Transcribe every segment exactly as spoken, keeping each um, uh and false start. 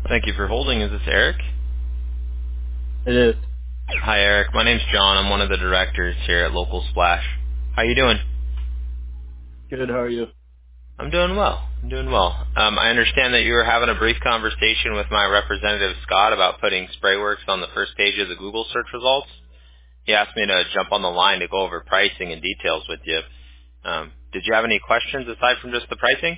Thank you for holding. Is this Eric? It is. Hi, Eric. My name's John. I'm one of the directors here at Local Splash. How you doing? Good. How are you? I'm doing well. I'm doing well. Um, I understand that you were having a brief conversation with my representative, Scott, about putting SprayWorks on the first page of the Google search results. He asked me to jump on the line to go over pricing and details with you. Um, did you have any questions aside from just the pricing?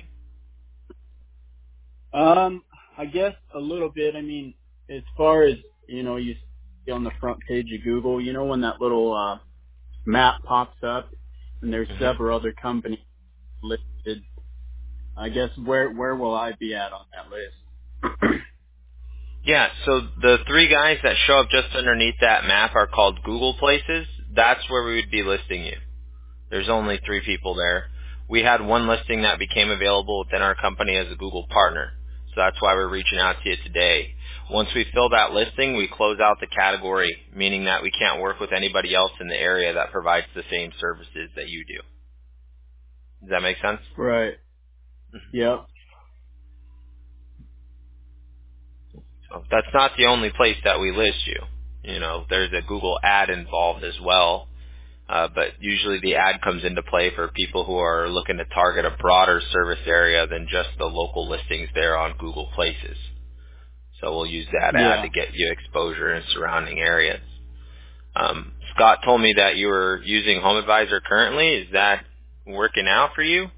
Um, I guess a little bit. I mean, as far as you know, you see on the front page of Google, you know, when that little uh, map pops up, and there's hmm several other companies listed. I guess where where will I be at on that list? Yeah, so the three guys that show up just underneath that map are called Google Places. That's where we would be listing you. There's only three people there. We had one listing that became available within our company as a Google partner. So that's why we're reaching out to you today. Once we fill that listing, we close out the category, meaning that we can't work with anybody else in the area that provides the same services that you do. Does that make sense? Right. Yep. So that's not the only place that we list you. You know, there's a Google ad involved as well. Uh, but usually the ad comes into play for people who are looking to target a broader service area than just the local listings there on Google Places. So we'll use that ad Yeah. to get you exposure in surrounding areas. Um, Scott told me that you were using HomeAdvisor currently. Is that working out for you?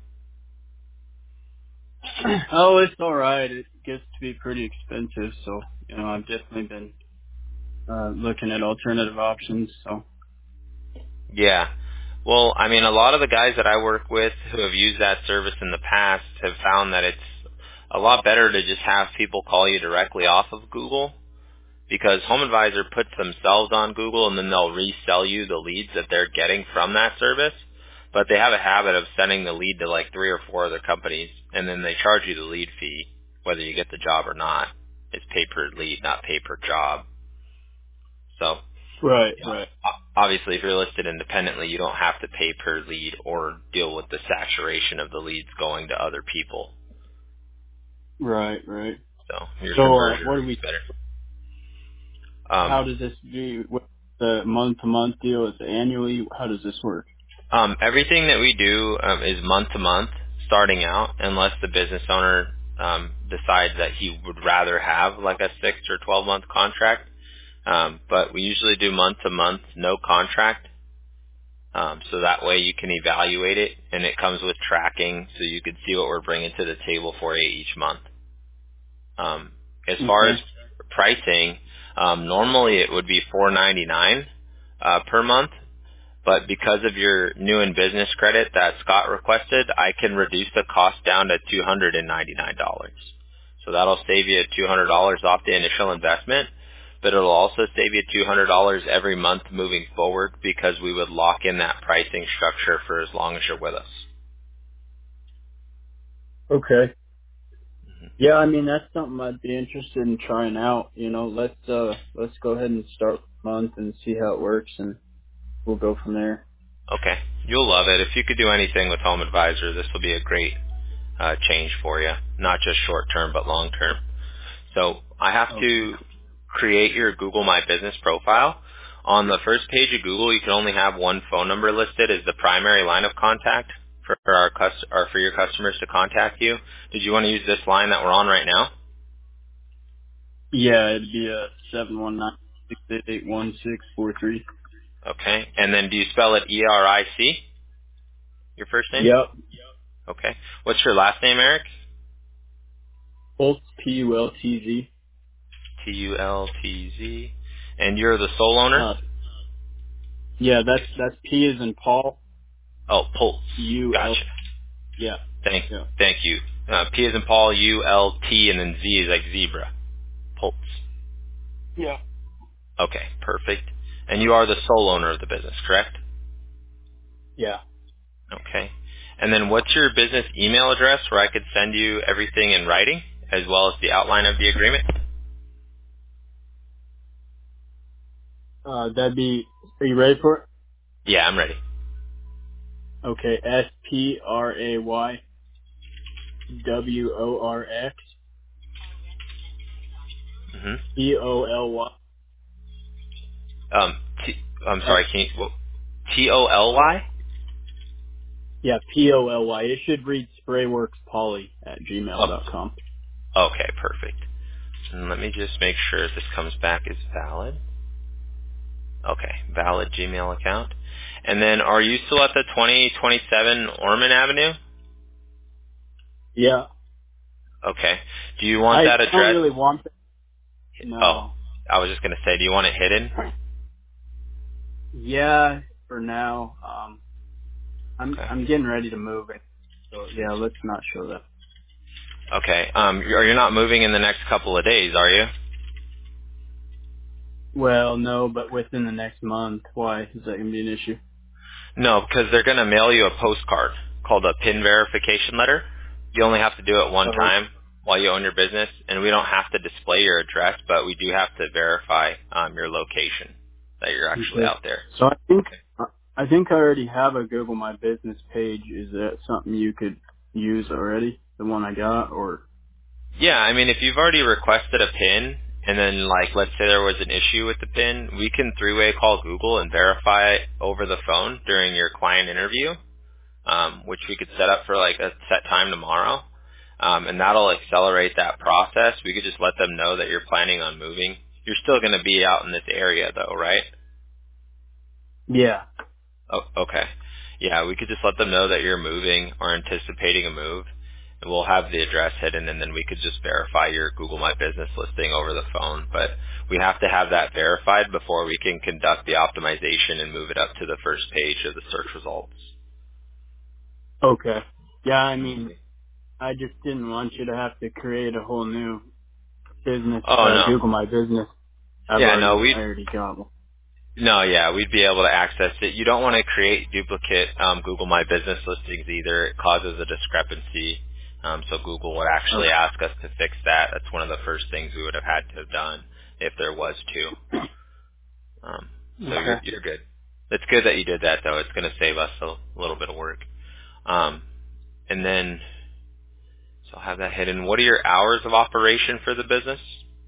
Oh, it's all right. It gets to be pretty expensive, so you know, I've definitely been uh, looking at alternative options. So. Yeah. Well, I mean, a lot of the guys that I work with who have used that service in the past have found that it's a lot better to just have people call you directly off of Google, because HomeAdvisor puts themselves on Google and then they'll resell you the leads that they're getting from that service. But they have a habit of sending the lead to like three or four other companies, and then they charge you the lead fee, whether you get the job or not. It's pay per lead, not pay per job. So, Right. yeah, Right. o- obviously if you're listed independently, you don't have to pay per lead or deal with the saturation of the leads going to other people. Right. Right. So your So, uh, conversion what do rate's we? better. Um, How does this do? What the month to month deal is it annually? How does this work? Um, everything that we do um, is month to month, starting out, unless the business owner um, decides that he would rather have like a six or twelve month contract. Um, but we usually do month to month, no contract, um, so that way you can evaluate it, and it comes with tracking, so you can see what we're bringing to the table for you each month. Um, as far as Okay. pricing, um, normally it would be four ninety-nine uh, per month. But because of your new in business credit that Scott requested, I can reduce the cost down to two hundred ninety-nine dollars. So that'll save you two hundred dollars off the initial investment, but it'll also save you two hundred dollars every month moving forward, because we would lock in that pricing structure for as long as you're with us. Okay. Yeah, I mean that's something I'd be interested in trying out. You know, let's uh let's go ahead and start the month and see how it works, and we'll go from there. Okay. You'll love it. If you could do anything with Home Advisor, this will be a great uh, change for you, not just short term, but long term. So I have Okay. to create your Google My Business profile. On the first page of Google, you can only have one phone number listed as the primary line of contact for for our cus- or for your customers to contact you. Did you want to use this line that we're on right now? Yeah, it'd be a seven one nine six eight eight one six four three. Okay. And then do you spell it E R I C, your first name? Yep. Okay. What's your last name, Eric? Pultz P U L T Z. T U L T Z. And you're the sole owner? Uh, yeah, that's that's P as in Paul. Oh, Pulse. U L. Gotcha. Yeah. Thank, Yeah. thank you. Uh, P as in Paul, U L T, and then Z is like zebra. Pulse. Yeah. Okay, perfect. And you are the sole owner of the business, correct? Yeah. Okay. And then what's your business email address where I could send you everything in writing as well as the outline of the agreement? Uh, that'd be. Are you ready for it? Yeah, I'm ready. Okay. S P R A Y W O R X Mm-hmm. P O L Y. Um, T, I'm Uh, sorry, can you, well, T O L Y? yeah, P O L Y. It should read sprayworkspoly at gmail Oh, dot com. okay, perfect. And let me just make sure this comes back as valid. Okay, valid Gmail account. And then are you still at the twenty twenty-seven Orman Avenue? Yeah. Okay. Do you want I that don't address? really want that. Oh, No. I was just going to say, do you want it hidden? Yeah, for now. Um, I'm Okay. I'm getting ready to move it. So yeah, let's not show that. Okay. Um, you're you're not moving in the next couple of days, are you? Well, no, but within the next month. Why? Is that gonna be an issue? No, because they're going to mail you a postcard called a PIN verification letter. You only have to do it one Oh, time while you own your business, and we don't have to display your address, but we do have to verify um, your location that you're actually okay. out there. So I think Okay. I think I already have a Google My Business page. Is that something you could use already? The one I got, or Yeah, I mean, if you've already requested a PIN, and then, like, let's say there was an issue with the PIN, we can three-way call Google and verify it over the phone during your client interview, um, which we could set up for, like, a set time tomorrow. Um, and that'll accelerate that process. We could just let them know that you're planning on moving. You're still going to be out in this area, though, right? yeah. Oh, okay. Yeah, we could just let them know that you're moving or anticipating a move, and we'll have the address hidden, and then we could just verify your Google My Business listing over the phone. But we have to have that verified before we can conduct the optimization and move it up to the first page of the search results. Okay. Yeah, I mean, Okay. I just didn't want you to have to create a whole new business, Oh uh, no. Google My Business. I've Yeah, no, already, we I already got one. No, yeah, we'd be able to access it. You don't want to create duplicate um, Google My Business listings either. It causes a discrepancy. Um, so Google would actually Oh, ask us to fix that. That's one of the first things we would have had to have done if there was to. Um, so you're okay. you're good. It's good that you did that though. It's going to save us a little bit of work. Um, and then so I'll have that hidden. What are your hours of operation for the business?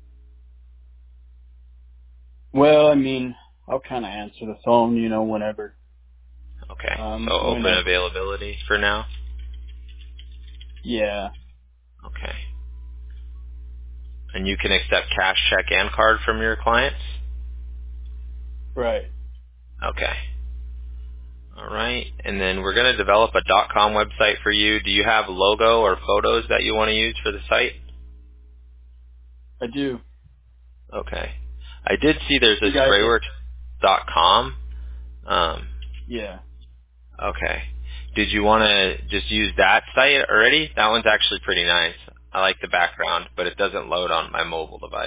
Well, I mean, I'll kind of answer the phone, you know, whenever, Okay, so um, open whenever. availability for now. Yeah, Okay. And you can accept cash, check, and card from your clients? right. Okay. All right. And then we're going to develop a .com website for you. Do you have logo or photos that you want to use for the site? I do. Okay. I did see there's a You guys are, sprayworks dot com. Um, yeah. okay. Did you want to just use that site already? That one's actually pretty nice. I like the background, but it doesn't load on my mobile device.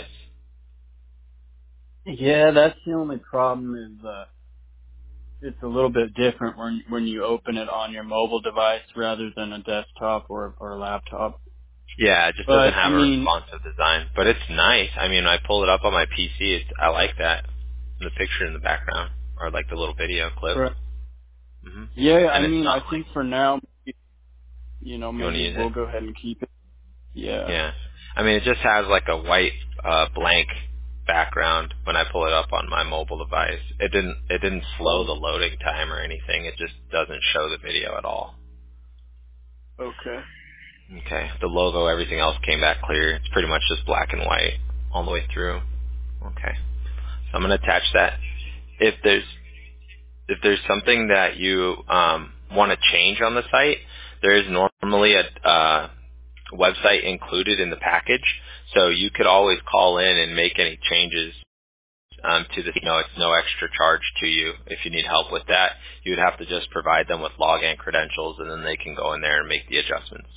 Yeah, that's the only problem is, uh, it's a little bit different when, when you open it on your mobile device rather than a desktop or, or a laptop. Yeah, it just doesn't But, I have a mean, responsive design, but it's nice. I mean, I pull it up on my P C. It's, I like that, the picture in the background, or like the little video clip. right. hmm Yeah, I And it's mean, not I like think for now, you know, you want to maybe use it. we'll go ahead and keep it. Yeah. Yeah, I mean, it just has like a white uh, blank background when I pull it up on my mobile device. It didn't it didn't slow Oh, the loading time or anything. It just doesn't show the video at all. okay. Okay, the logo, everything else came back clear. It's pretty much just black and white all the way through. Okay, so I'm gonna attach that. If there's if there's something that you um, want to change on the site, there is normally a uh, website included in the package, so you could always call in and make any changes um, to the. You know, it's no extra charge to you. If you need help with that, you would have to just provide them with login credentials, and then they can go in there and make the adjustments.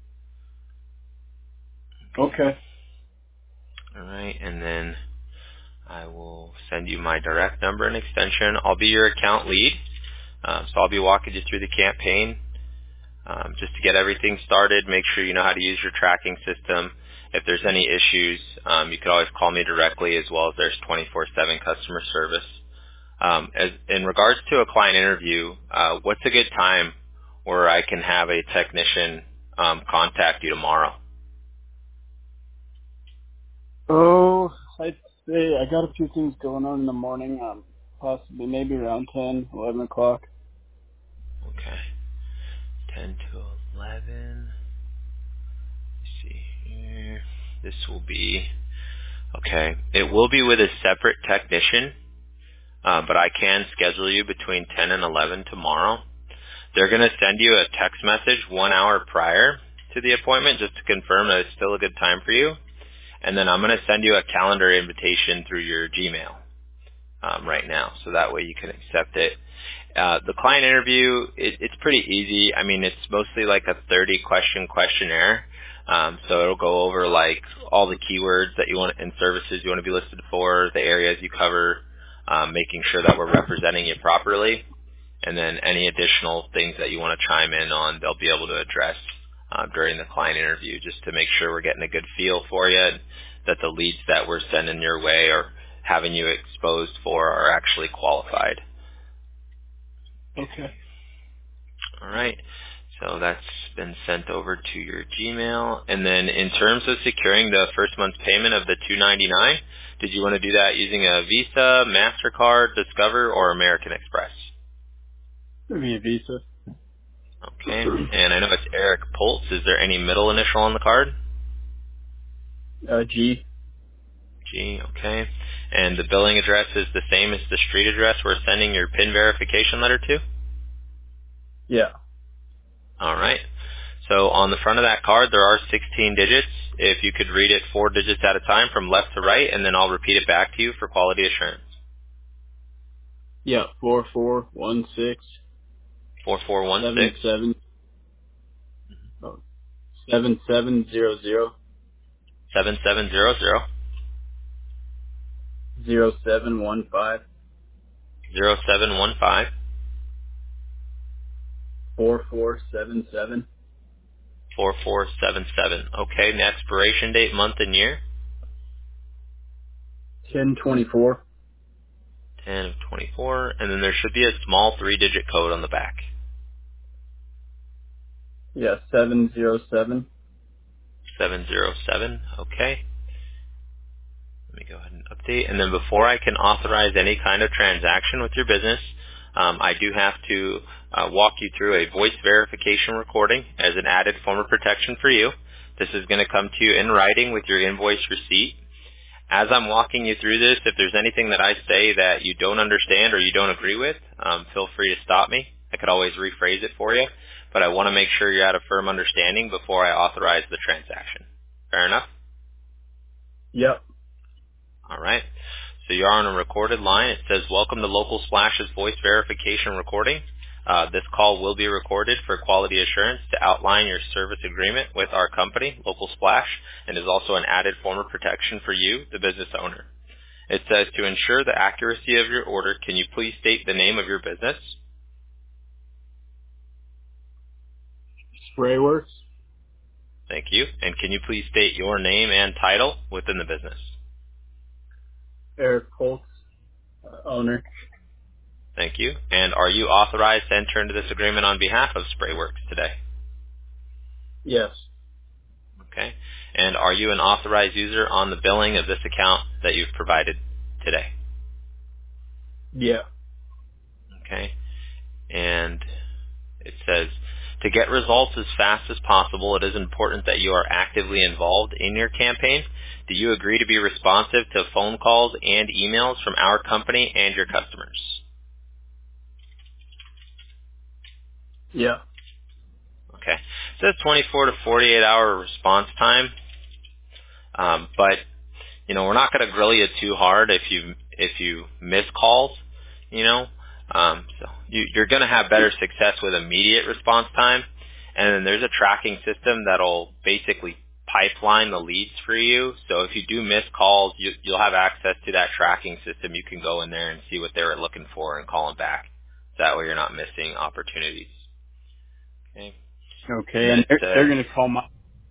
Okay. Okay. All right, and then I will send you my direct number and extension. I'll be your account lead, um, so I'll be walking you through the campaign. Um, just to get everything started, make sure you know how to use your tracking system. If there's any issues, um, you can always call me directly, as well as there's twenty-four seven customer service. Um, as, in regards to a client interview, uh, what's a good time where I can have a technician um, contact you tomorrow? Oh, I'd say I got a few things going on in the morning. Um, possibly maybe around ten, eleven o'clock. Okay. ten to eleven. Let's see here. This will be, okay. It will be with a separate technician, uh, but I can schedule you between ten and eleven tomorrow. They're going to send you a text message one hour prior to the appointment just to confirm that it's still a good time for you. And then I'm going to send you a calendar invitation through your Gmail um, right now, so that way you can accept it. Uh, the client interview, it, it's pretty easy. I mean, it's mostly like a thirty question questionnaire. Um, so it'll go over like all the keywords that you want and services you want to be listed for, the areas you cover, um, making sure that we're representing you properly, and then any additional things that you want to chime in on, they'll be able to address um, during the client interview, just to make sure we're getting a good feel for you, and that the leads that we're sending your way or having you exposed for are actually qualified. Okay. All right. So that's been sent over to your Gmail. And then in terms of securing the first month's payment of the two ninety-nine, did you want to do that using a Visa, MasterCard, Discover, or American Express? Maybe a Visa. Okay. And I know it's Eric Poltz. Is there any middle initial on the card? Uh, G. G. Okay. And the billing address is the same as the street address we're sending your PIN verification letter to? Yeah. All right. So on the front of that card, there are sixteen digits. If you could read it four digits at a time from left to right, and then I'll repeat it back to you for quality assurance. Yeah. Four four one six four four one seven six, seven oh, seven seven zero zero seven seven zero zero, zero seven one five zero seven one five, four four seven seven four four seven seven. Okay, and the expiration date, month and year? ten twenty four. ten of twenty-four, and then there should be a small three-digit code on the back. Yeah. Seven zero seven. seven zero seven, okay. Let me go ahead and update. And then before I can authorize any kind of transaction with your business, um, I do have to uh, walk you through a voice verification recording as an added form of protection for you. This is going to come to you in writing with your invoice receipt. As I'm walking you through this, if there's anything that I say that you don't understand or you don't agree with, um, feel free to stop me. I could always rephrase it for you, but I want to make sure you're at a firm understanding before I authorize the transaction. Fair enough? Yep. All right. So you're on a recorded line. It says, welcome to Local Splash's voice verification recording. Uh, this call will be recorded for quality assurance to outline your service agreement with our company, Local Splash, and is also an added form of protection for you, the business owner. It says, to ensure the accuracy of your order, can you please state the name of your business? Sprayworks. Thank you. And can you please state your name and title within the business? Eric Poltz, uh, owner. Thank you. And are you authorized to enter into this agreement on behalf of Sprayworks today? Yes. Okay. And are you an authorized user on the billing of this account that you've provided today? Yeah. Okay. And it says, to get results as fast as possible, it is important that you are actively involved in your campaign. Do you agree to be responsive to phone calls and emails from our company and your customers? Yeah. Okay. It says twenty-four to forty-eight hour response time, um, but you know, we're not going to grill you too hard if you if you miss calls, you know. Um, so you, you're going to have better success with immediate response time, and then there's a tracking system that'll basically pipeline the leads for you. So if you do miss calls, you, you'll have access to that tracking system. You can go in there and see what they were looking for and call them back. That way you're not missing opportunities. Okay. And Okay. then And it they're, they're says, going to call my.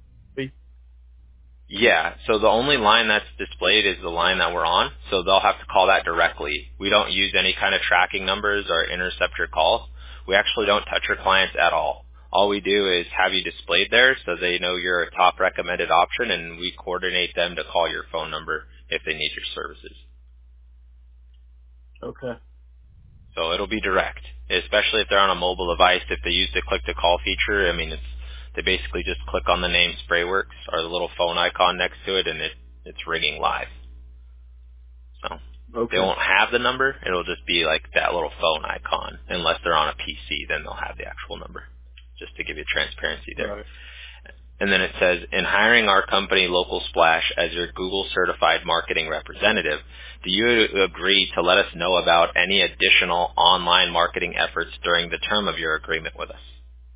yeah, so the only line that's displayed is the line that we're on, so they'll have to call that directly. We don't use any kind of tracking numbers or intercept your calls. We actually don't touch your clients at all. All we do is have you displayed there so they know you're a top recommended option, and we coordinate them to call your phone number if they need your services. Okay. So it'll be direct, especially if they're on a mobile device. If they use the click-to-call feature, I mean, it's they basically just click on the name SprayWorks or the little phone icon next to it, and it it's ringing live. So Okay. they won't have the number. It'll just be like that little phone icon. Unless they're on a P C, then they'll have the actual number, just to give you transparency there. Right. And then it says, in hiring our company, Local Splash, as your Google certified marketing representative, do you agree to let us know about any additional online marketing efforts during the term of your agreement with us?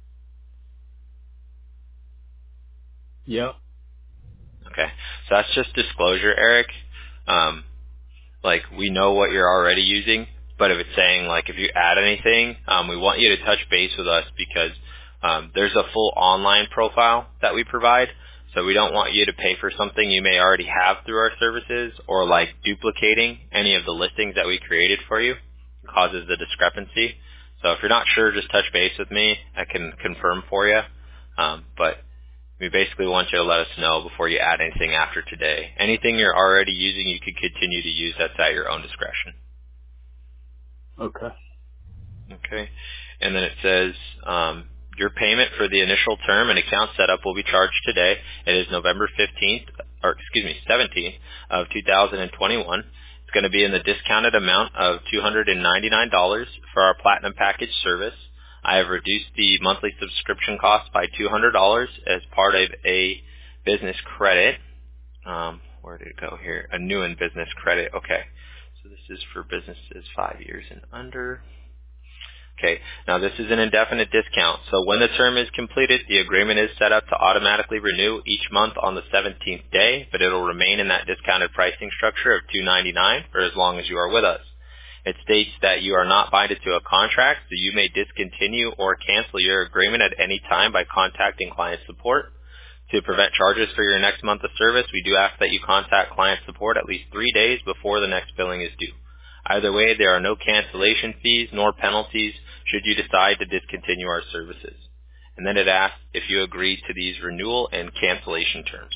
Yep. Okay. So that's just disclosure, Eric. Um, like, we know what you're already using, but if it's saying, like, if you add anything, um, we want you to touch base with us because um, there's a full online profile that we provide. So we don't want you to pay for something you may already have through our services, or like duplicating any of the listings that we created for you. It causes the discrepancy. So if you're not sure, just touch base with me. I can confirm for you. Um, but we basically want you to let us know before you add anything after today. Anything you're already using, you could continue to use. That's at your own discretion. Okay. Okay. And then it says, um, your payment for the initial term and account setup will be charged today. It is November fifteenth, or excuse me, seventeenth of two thousand twenty-one. It's going to be in the discounted amount of two hundred ninety-nine dollars for our Platinum Package service. I have reduced the monthly subscription cost by two hundred dollars as part of a business credit. Um, where did it go here? A new and business credit. Okay. So this is for businesses five years and under. Okay, now this is an indefinite discount, so when the term is completed, the agreement is set up to automatically renew each month on the seventeenth day, but it'll remain in that discounted pricing structure of two hundred ninety-nine dollars for as long as you are with us. It states that you are not binded to a contract, so you may discontinue or cancel your agreement at any time by contacting client support. To prevent charges for your next month of service, we do ask that you contact client support at least three days before the next billing is due. Either way, there are no cancellation fees nor penalties should you decide to discontinue our services. And then it asks if you agree to these renewal and cancellation terms.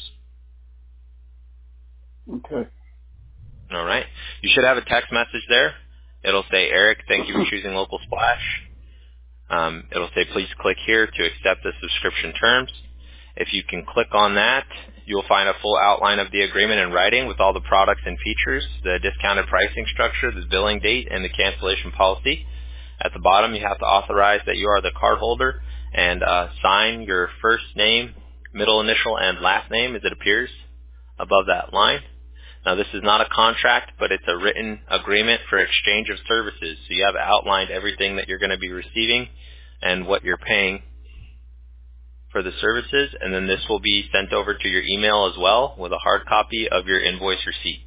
Okay. All right. You should have a text message there. It'll say, Eric, thank you for choosing Local Splash. Um, it'll say, please click here to accept the subscription terms. If you can click on that, you'll find a full outline of the agreement in writing with all the products and features, the discounted pricing structure, the billing date, and the cancellation policy. At the bottom, you have to authorize that you are the cardholder and uh, sign your first name, middle initial, and last name as it appears above that line. Now, this is not a contract, but it's a written agreement for exchange of services. So you have outlined everything that you're going to be receiving and what you're paying for the services, and then this will be sent over to your email as well with a hard copy of your invoice receipt.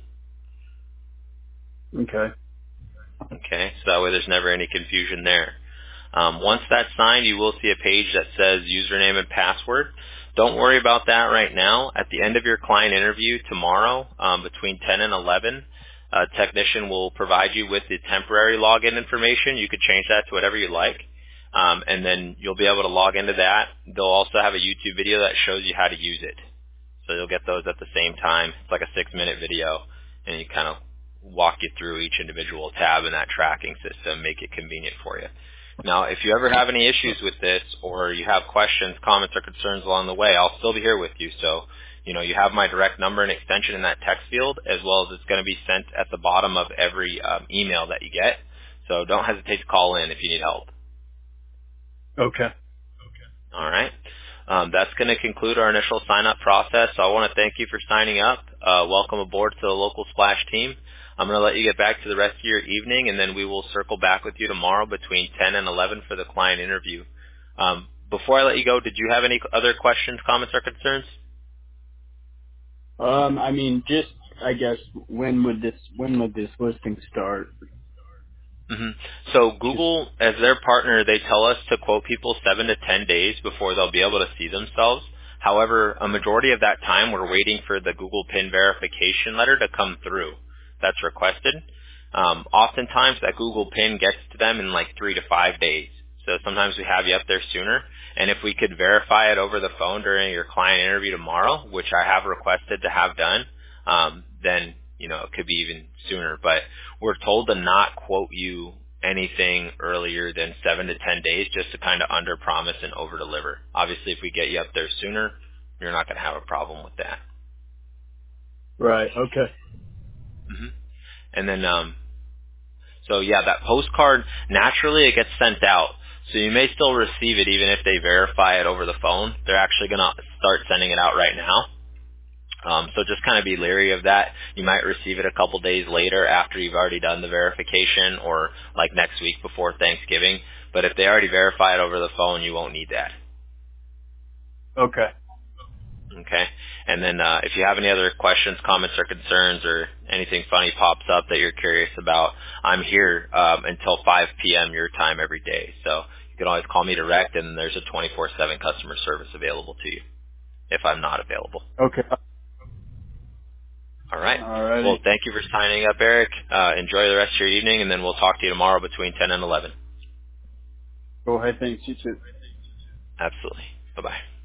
Okay. Okay, so that way there's never any confusion there. Um, once that's signed, you will see a page that says username and password. Don't worry about that right now. At the end of your client interview tomorrow, um, between ten and eleven, a technician will provide you with the temporary login information. You could change that to whatever you like. Um, and then you'll be able to log into that. They'll also have a YouTube video that shows you how to use it. So you'll get those at the same time. It's like a six-minute video, and you kind of walk you through each individual tab in that tracking system, make it convenient for you. Now, if you ever have any issues with this, or you have questions, comments, or concerns along the way, I'll still be here with you. So, you know, you have my direct number and extension in that text field, as well as it's going to be sent at the bottom of every um, email that you get. So don't hesitate to call in if you need help. Okay. All right. Um, that's going to conclude our initial sign-up process. So I want to thank you for signing up. Uh, welcome aboard to the Local Splash team. I'm going to let you get back to the rest of your evening, and then we will circle back with you tomorrow between ten and eleven for the client interview. Um, before I let you go, did you have any other questions, comments, or concerns? Um, I mean, just I guess when would this when would this listing start? Mm-hmm. So Google, as their partner, they tell us to quote people seven to ten days before they'll be able to see themselves. However, a majority of that time, we're waiting for the Google PIN verification letter to come through. That's requested. Um, oftentimes, that Google PIN gets to them in like three to five days. So sometimes we have you up there sooner. And if we could verify it over the phone during your client interview tomorrow, which I have requested to have done, um, then, you know, it could be even sooner. But we're told to not quote you anything earlier than seven to ten days just to kind of under promise and over deliver. Obviously, if we get you up there sooner, you're not going to have a problem with that. Right. Okay. hmm And then, um, so yeah, that postcard, naturally it gets sent out. So you may still receive it even if they verify it over the phone. They're actually going to start sending it out right now. Um, so just kind of be leery of that. You might receive it a couple days later after you've already done the verification, or like next week before Thanksgiving. But if they already verify it over the phone, you won't need that. Okay. Okay. And then uh, if you have any other questions, comments, or concerns, or anything funny pops up that you're curious about, I'm here um, until five p.m. your time every day. So you can always call me direct, and there's a twenty-four seven customer service available to you if I'm not available. Okay. All right. Alrighty. Well, thank you for signing up, Eric. Uh, enjoy the rest of your evening, and then we'll talk to you tomorrow between ten and eleven. Go ahead. Thanks. You too. Absolutely. Bye-bye.